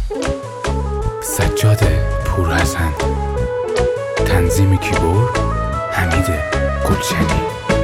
سجاد پورحسن، تنظیم کیبورد حمید گلشنی.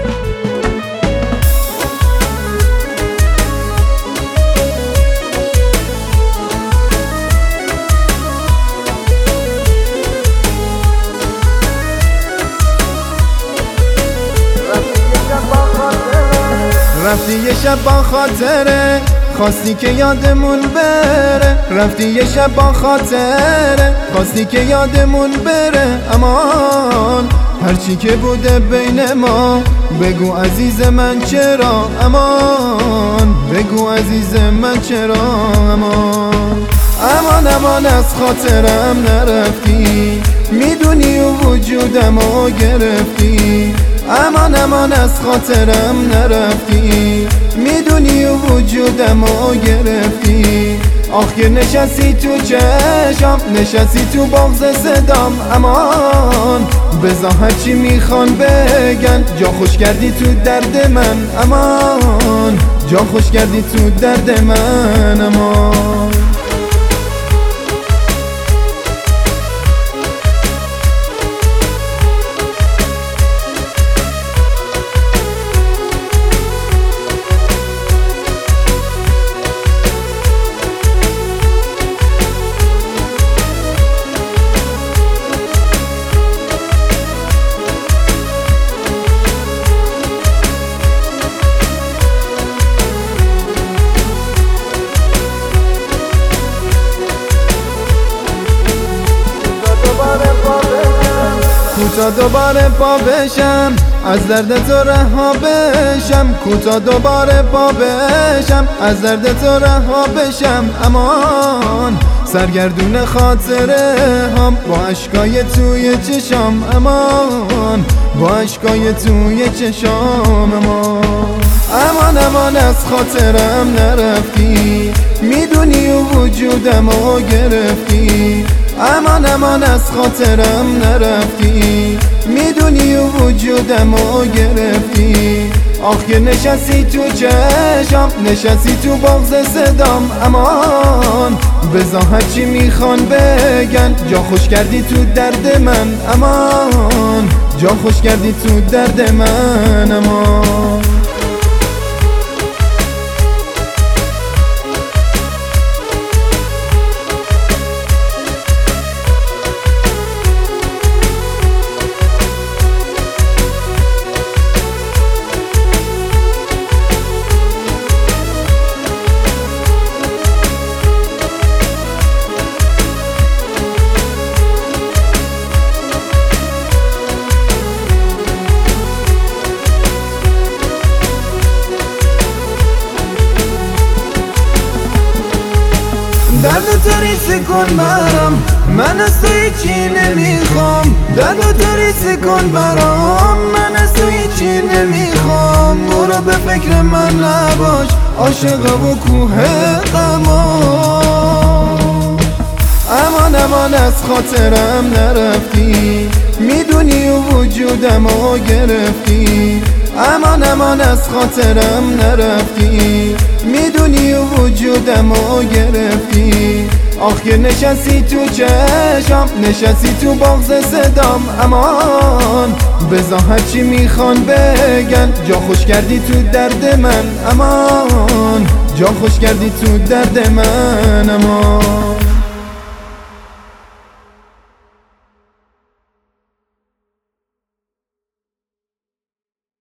رفتی یه شب با خاطره، خواستی که یادمون بره. رفتی یه شب با خاطره، خواستی که یادمون بره. امان هرچی که بوده بین ما، بگو عزیز من چرا. امان بگو عزیز من چرا. امان امان امان از خاطرم نرفتی، میدونی و وجودمو گرفتی. امان امان از خاطرم نرفتی، میدونی و وجودمو گرفتی. آخ که نشستی تو چشم، نشستی تو بغض صدام. امان بذار هرچی میخوان بگن، جا خوش کردی تو درد من. امان جا خوش کردی تو درد من. امان کوتا دوباره پا بشم، از درد تو رها بشم. کوتا دوباره پا بشم، از درد تو رها بشم. امان سرگردون خاطره هم، با عشقای توی چشام. امان با عشقای توی چشام. امان امان از خاطرم نرفتی، میدونی و وجودمو گرفتی. امان امان از خاطرم نرفتی، میدونی و وجودمو گرفتی. آخ که نشستی تو چشم، نشستی تو بغض صدام. امان بذار هرچی میخوان بگن، جا خوش کردی تو درد من. امان جا خوش کردی تو درد من. امان درد تو ریز کن برام، من از تو هیچی نمیخوام. درد تو ریز کن برام، من از تو هیچی نمیخوام. برو به فکر من نباش، عاشق و کوه غمام. امان امان از خاطرم نرفتی، میدونی و وجودمو گرفتی. امان امان از خاطرم نرفتی، میدونی و وجودمو گرفتی. آخ که نشستی تو چشم، نشستی تو بغض صدام. امان بذار هرچی میخوان بگن، جا خوش کردی تو درد من. امان جا خوش کردی تو درد من. امان